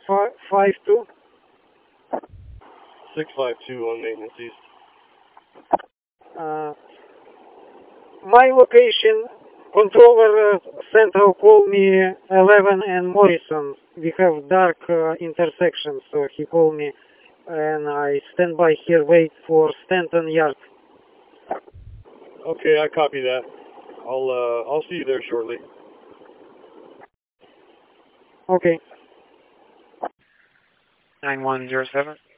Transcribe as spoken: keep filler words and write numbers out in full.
five two. six five two on maintenance east. Uh, my location, controller uh, central call me eleven and Morrison. We have dark uh, intersection, so he called me and I stand by here, wait for Stanton Yard. Okay, I copy that. I'll uh, I'll see you there shortly. Okay. nine one zero seven.